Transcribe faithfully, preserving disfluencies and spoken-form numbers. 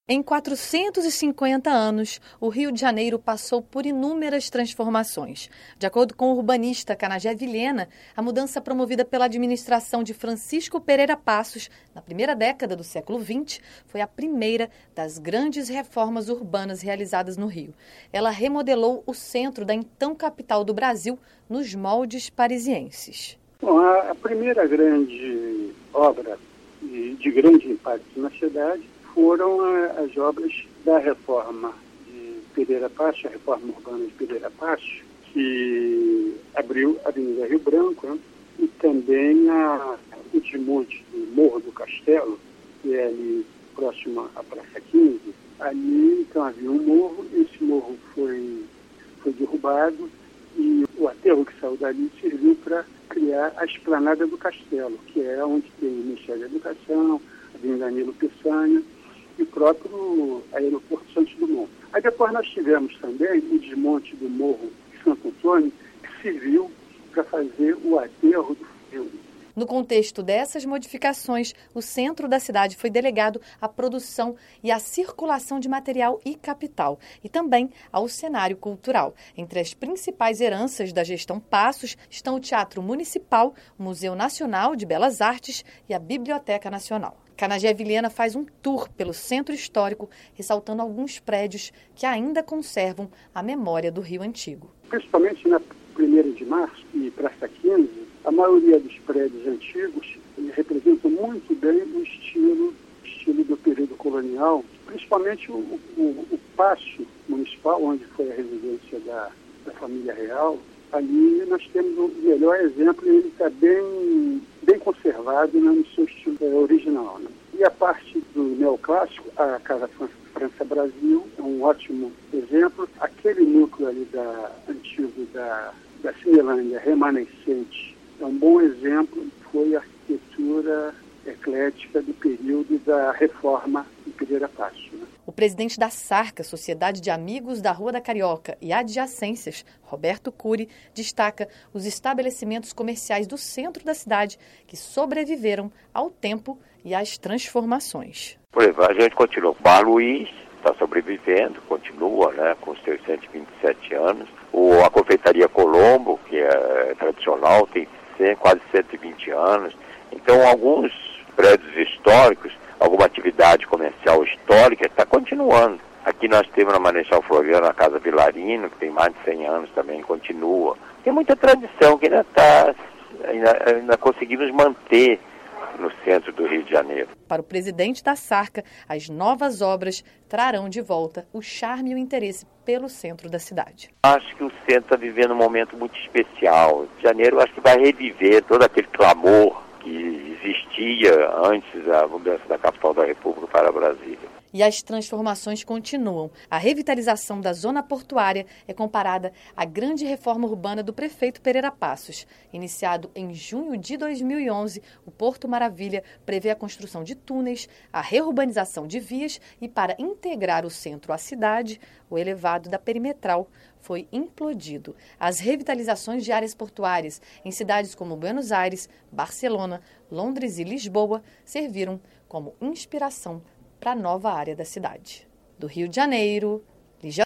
Em quatrocentos e cinquenta anos, o Rio de Janeiro passou por inúmeras transformações. De acordo com o urbanista Canagé Vilhena, a mudança promovida pela administração de Francisco Pereira Passos, na primeira década do século vinte, foi a primeira das grandes reformas urbanas realizadas no Rio. Ela remodelou o centro da então capital do Brasil nos moldes parisienses. Bom, a primeira grande obra de grande impacto na cidade foram as obras da reforma de Pereira Passos, a reforma urbana de Pereira Passos, que abriu a Avenida Rio Branco, né? E também a, o desmonte do Morro do Castelo, que é ali próximo à Praça quinze. Ali, então, havia um morro, esse morro foi, foi derrubado e o aterro que saiu dali serviu para criar a esplanada do Castelo, que é onde tem o Ministério da Educação, a Avenida Nilo Peçanha, e o próprio aeroporto Santos Dumont. Aí depois nós tivemos também o desmonte do Morro de Santo Antônio, que serviu para fazer o aterro do filme. No contexto dessas modificações, o centro da cidade foi delegado à produção e à circulação de material e capital, e também ao cenário cultural. Entre as principais heranças da gestão Passos estão o Teatro Municipal, o Museu Nacional de Belas Artes e a Biblioteca Nacional. Canagé Vilhena faz um tour pelo centro histórico, ressaltando alguns prédios que ainda conservam a memória do Rio Antigo. Principalmente na primeira de março e Praça quinze, a maioria dos prédios antigos representam muito bem o estilo, estilo do período colonial, principalmente o, o, o Paço Municipal, onde foi a residência da, da família real. Ali nós temos o melhor exemplo e ele está bem, bem conservado, né, no seu estilo original. Né? E a parte do neoclássico, a Casa França Brasil, é um ótimo exemplo. Aquele núcleo ali da, antigo da, da Cinelândia remanescente é um bom exemplo, foi a arquitetura eclética do período da reforma de Pereira Passos. Né? O presidente da SARCA, Sociedade de Amigos da Rua da Carioca e Adjacências, Roberto Cury, destaca os estabelecimentos comerciais do centro da cidade que sobreviveram ao tempo e às transformações. Por exemplo, a gente continua com a Luiz, está sobrevivendo, continua, né, com seus cento e vinte e sete anos. O, a confeitaria Colombo, que é tradicional, tem quase cento e vinte anos. Então, alguns prédios históricos, alguma atividade comercial histórica está continuando. Aqui nós temos na Marechal Floriano a Casa Vilarino, que tem mais de cem anos também, continua. Tem muita tradição que ainda, tá, ainda, ainda conseguimos manter no centro do Rio de Janeiro. Para o presidente da SARCA, as novas obras trarão de volta o charme e o interesse pelo centro da cidade. Acho que o centro está vivendo um momento muito especial. O Rio de Janeiro acho que vai reviver todo aquele clamor que existia antes da mudança da capital da República para Brasília. E as transformações continuam. A revitalização da zona portuária é comparada à grande reforma urbana do prefeito Pereira Passos. Iniciado em junho de dois mil e onze, o Porto Maravilha prevê a construção de túneis, a reurbanização de vias e, para integrar o centro à cidade, o elevado da perimetral foi implodido. As revitalizações de áreas portuárias em cidades como Buenos Aires, Barcelona, Londres e Lisboa serviram como inspiração para a nova área da cidade. Do Rio de Janeiro, Lígia